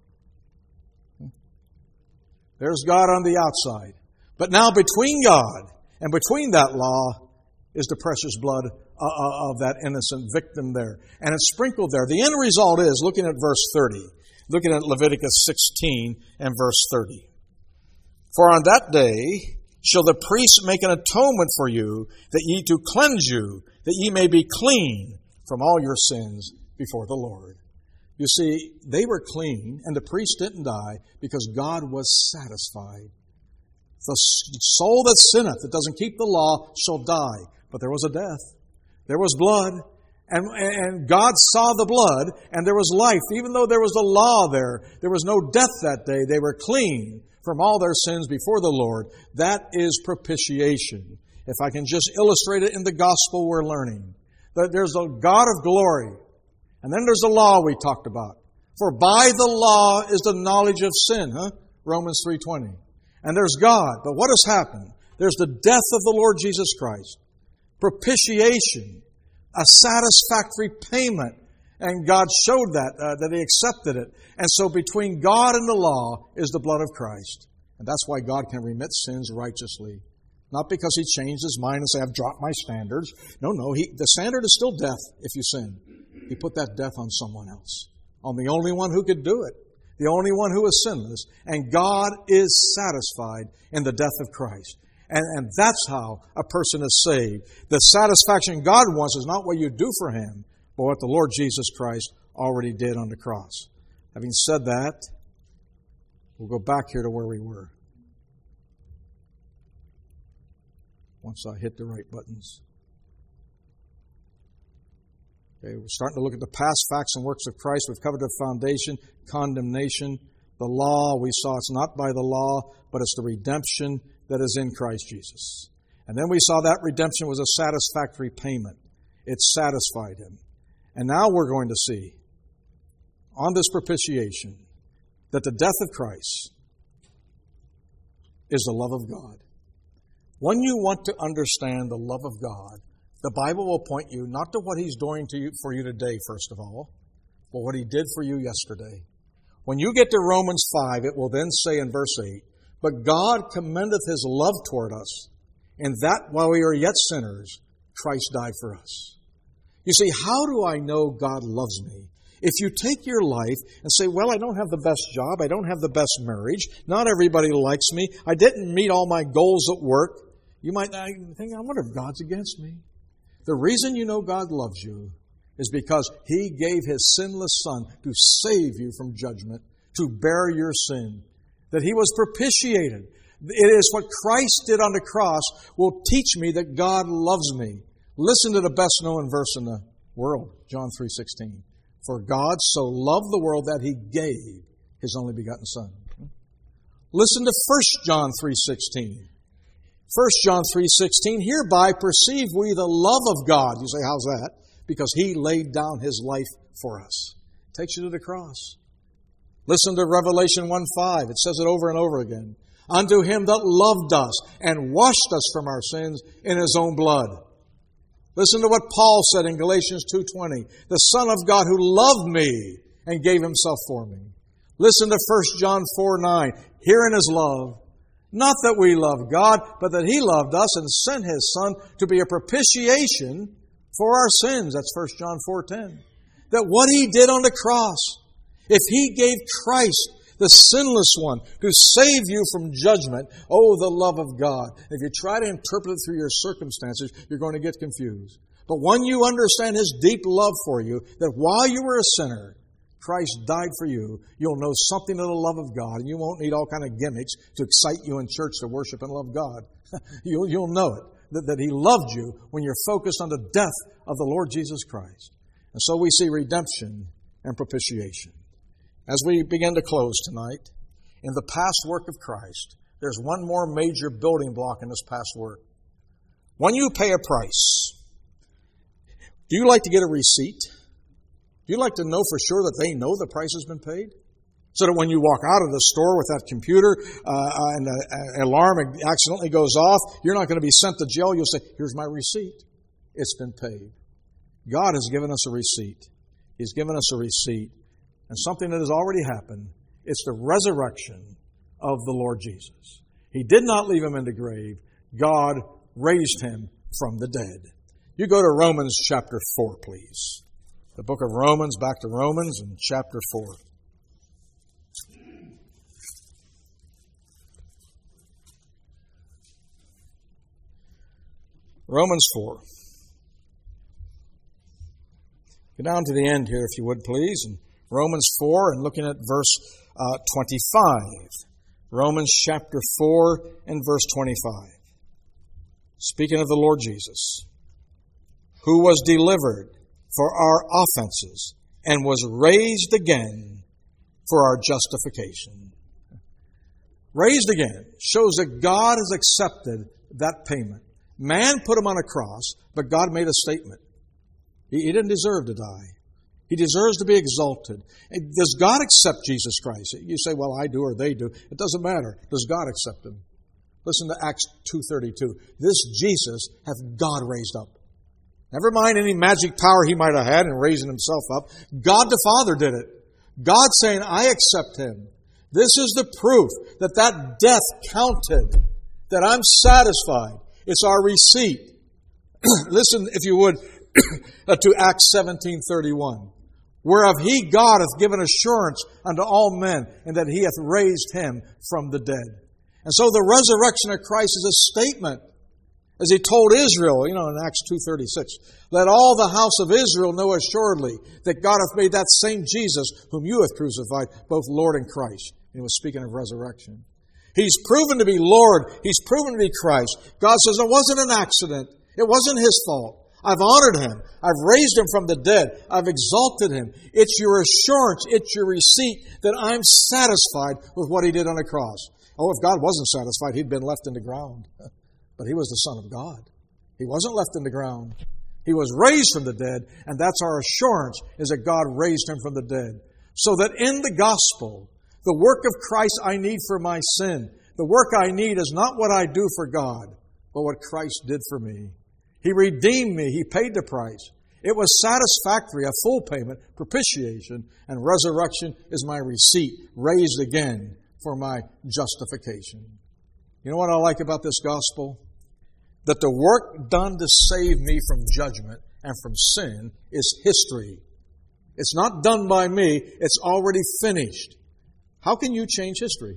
There's God on the outside. But now between God and between that law is the precious blood of that innocent victim there. And it's sprinkled there. The end result is, looking at verse 30, looking at Leviticus 16 and verse 30. For on that day shall the priest make an atonement for you, that ye to cleanse you, that ye may be clean from all your sins before the Lord. You see, they were clean, and the priest didn't die because God was satisfied. The soul that sinneth, that doesn't keep the law, shall die. But there was a death. There was blood. And God saw the blood, and there was life. Even though there was the law there was no death that day. They were clean from all their sins before the Lord. That is propitiation. If I can just illustrate it in the gospel we're learning. That there's a God of glory. And then there's the law we talked about. For by the law is the knowledge of sin. Romans 3:20. And there's God. But what has happened? There's the death of the Lord Jesus Christ. Propitiation. A satisfactory payment. And God showed that He accepted it. And so between God and the law is the blood of Christ. And that's why God can remit sins righteously. Not because He changed His mind and said, I've dropped my standards. No, the standard is still death if you sin. He put that death on someone else. On the only one who could do it. The only one who is sinless. And God is satisfied in the death of Christ. And that's how a person is saved. The satisfaction God wants is not what you do for Him, but what the Lord Jesus Christ already did on the cross. Having said that, we'll go back here to where we were. Once I hit the right buttons. Okay, we're starting to look at the past facts and works of Christ. We've covered the foundation, condemnation, the law. We saw it's not by the law, but it's the redemption that is in Christ Jesus. And then we saw that redemption was a satisfactory payment. It satisfied Him. And now we're going to see, on this propitiation, that the death of Christ is the love of God. When you want to understand the love of God, the Bible will point you not to what He's doing for you today, first of all, but what He did for you yesterday. When you get to Romans 5, it will then say in verse 8, But God commendeth His love toward us, in that while we are yet sinners, Christ died for us. You see, how do I know God loves me? If you take your life and say, well, I don't have the best job, I don't have the best marriage, not everybody likes me, I didn't meet all my goals at work, you might think, I wonder if God's against me. The reason you know God loves you is because He gave His sinless Son to save you from judgment, to bear your sin, that He was propitiated. It is what Christ did on the cross will teach me that God loves me. Listen to the best known verse in the world, John 3:16. For God so loved the world that He gave His only begotten Son. Listen to 1 John 3:16. 1 John 3:16, Hereby perceive we the love of God. You say, how's that? because He laid down His life for us. Takes you to the cross. Listen to Revelation 1:5. It says it over and over again. Unto Him that loved us and washed us from our sins in His own blood. Listen to what Paul said in Galatians 2:20. The Son of God who loved me and gave Himself for me. Listen to 1 John 4:9. Herein is love. Not that we love God, but that He loved us and sent His Son to be a propitiation for our sins. That's 1 John 4:10. That what He did on the cross, if He gave Christ, the sinless one, to save you from judgment, oh, the love of God. If you try to interpret it through your circumstances, you're going to get confused. But when you understand His deep love for you, that while you were a sinner, Christ died for you, you'll know something of the love of God, and you won't need all kind of gimmicks to excite you in church to worship and love God. You'll know it, that He loved you when you're focused on the death of the Lord Jesus Christ. And so we see redemption and propitiation. As we begin to close tonight, in the past work of Christ, there's one more major building block in this past work. When you pay a price, do you like to get a receipt? Do you like to know for sure that they know the price has been paid? So that when you walk out of the store with that computer and the alarm accidentally goes off, you're not going to be sent to jail. You'll say, here's my receipt. It's been paid. God has given us a receipt. He's given us a receipt. And something that has already happened, it's the resurrection of the Lord Jesus. He did not leave Him in the grave. God raised Him from the dead. You go to Romans chapter 4, please. The book of Romans, back to Romans in chapter 4. Romans 4. Go down to the end here, if you would, please. And Romans 4, and looking at verse 25. Romans chapter 4 and verse 25. Speaking of the Lord Jesus, who was delivered for our offenses and was raised again for our justification. Raised again shows that God has accepted that payment. Man put Him on a cross, but God made a statement. He didn't deserve to die. He deserves to be exalted. Does God accept Jesus Christ? You say, well, I do or they do. It doesn't matter. Does God accept Him? Listen to Acts 2:32. This Jesus hath God raised up. Never mind any magic power He might have had in raising Himself up. God the Father did it. God saying, I accept Him. This is the proof that that death counted, that I'm satisfied. It's our receipt. Listen, if you would, to Acts 17:31. Whereof He, God, hath given assurance unto all men, and that He hath raised Him from the dead. And so the resurrection of Christ is a statement. As He told Israel, in Acts 2:36, let all the house of Israel know assuredly that God hath made that same Jesus, whom you hath crucified, both Lord and Christ. And He was speaking of resurrection. He's proven to be Lord. He's proven to be Christ. God says it wasn't an accident. It wasn't His fault. I've honored Him. I've raised Him from the dead. I've exalted Him. It's your assurance. It's your receipt that I'm satisfied with what He did on the cross. Oh, if God wasn't satisfied, He'd been left in the ground. But He was the Son of God. He wasn't left in the ground. He was raised from the dead, and that's our assurance, is that God raised Him from the dead. So that in the gospel, the work of Christ I need for my sin, the work I need is not what I do for God, but what Christ did for me. He redeemed me. He paid the price. It was satisfactory, a full payment, propitiation, and resurrection is my receipt, raised again for my justification. You know what I like about this gospel? That the work done to save me from judgment and from sin is history. It's not done by me. It's already finished. How can you change history?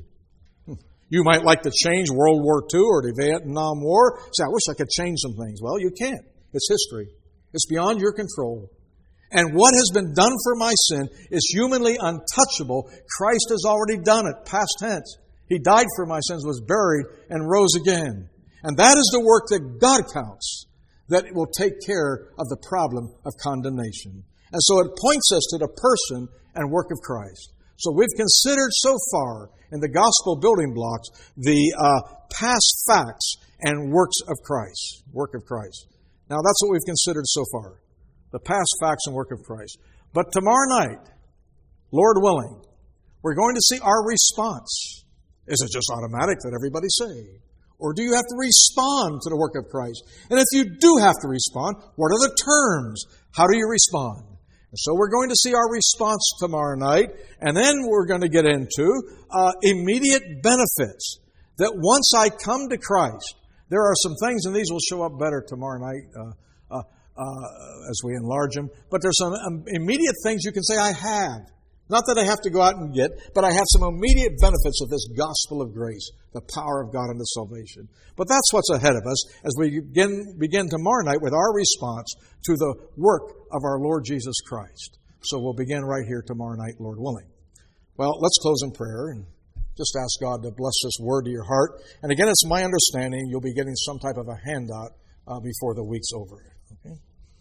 You might like to change World War II or the Vietnam War. Say, I wish I could change some things. Well, you can't. It's history. It's beyond your control. And what has been done for my sin is humanly untouchable. Christ has already done it, past tense. He died for my sins, was buried, and rose again. And that is the work that God counts, that will take care of the problem of condemnation. And so it points us to the person and work of Christ. So we've considered so far in the gospel building blocks the past facts and works of Christ, work of Christ. Now that's what we've considered so far. the past facts and work of Christ. But tomorrow night, Lord willing, we're going to see our response. Is it just automatic that everybody say? Or do you have to respond to the work of Christ? And if you do have to respond, what are the terms? How do you respond? And so we're going to see our response tomorrow night, and then we're going to get into immediate benefits. That once I come to Christ, there are some things, and these will show up better tomorrow night as we enlarge them, but there's some immediate things you can say, I have. Not that I have to go out and get, but I have some immediate benefits of this gospel of grace, the power of God unto salvation. But that's what's ahead of us as we begin tomorrow night with our response to the work of our Lord Jesus Christ. So we'll begin right here tomorrow night, Lord willing. Well, let's close in prayer and just ask God to bless this word to your heart. And again, it's my understanding you'll be getting some type of a handout before the week's over. Okay?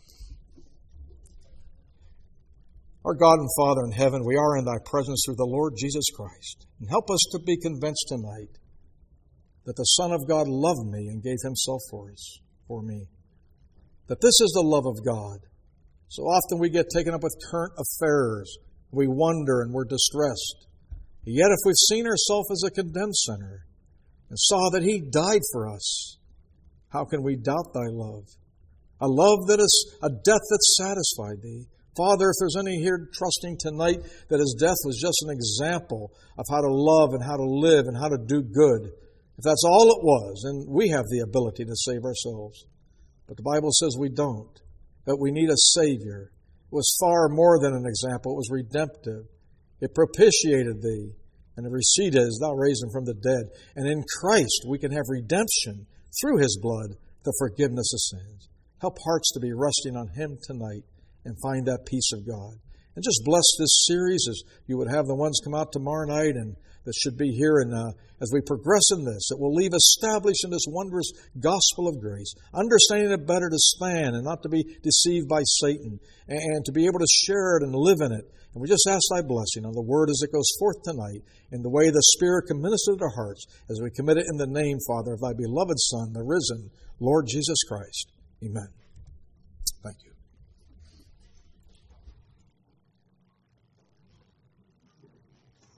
Our God and Father in heaven, we are in Thy presence through the Lord Jesus Christ. And help us to be convinced tonight that the Son of God loved me and gave Himself for me. That this is the love of God. So often we get taken up with current affairs. We wonder and we're distressed. Yet if we've seen ourselves as a condemned sinner and saw that He died for us, how can we doubt Thy love? A love that is a death that satisfied Thee. Father, if there's any here trusting tonight that His death was just an example of how to love and how to live and how to do good, if that's all it was, then we have the ability to save ourselves. But the Bible says we don't, that we need a Savior. It was far more than an example. It was redemptive. It propitiated Thee, and it receded as Thou raised Him from the dead. And in Christ we can have redemption through His blood, the forgiveness of sins. Help hearts to be resting on Him tonight and find that peace of God. And just bless this series as you would have the ones come out tomorrow night and that should be here. And as we progress in this, it will leave established in this wondrous gospel of grace, understanding it better to stand and not to be deceived by Satan, and to be able to share it and live in it. And we just ask Thy blessing on the word as it goes forth tonight in the way the Spirit can minister to our hearts as we commit it in the name, Father, of Thy beloved Son, the risen Lord Jesus Christ. Amen. Thank you.